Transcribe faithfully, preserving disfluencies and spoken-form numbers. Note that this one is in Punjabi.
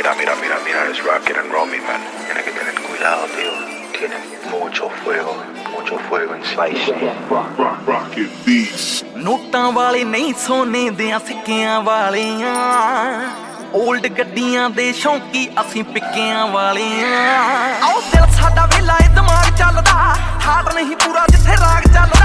Mira, mira, mira, mira, es rocket and roll me, man. Tienes que tener cuidado, tío. Tiene mucho fuego, mucho fuego en spicy. Rocket beats. ਨੋਟਾਂ ਵਾਲੇ ਨਹੀਂ ਸੋਨੇ ਦਿਆਂ ਸਿੱਕਿਆਂ ਵਾਲਿਆਂ ਓਲਡ ਗੱਡੀਆਂ ਦੇ ਸ਼ੌਂਕੀ ਅਸੀਂ ਪਿੱਕਿਆਂ ਵਾਲਿਆਂ ਆਓ ਦਿਲ ਸਾਡਾ ਵੇਲਾ ਏ ਦਿਮਾਗ ਚੱਲਦਾ ਹਾਰ ਨਹੀਂ ਪੂਰਾ ਜਿੱਥੇ ਰਾਗ ਚੱਲਦਾ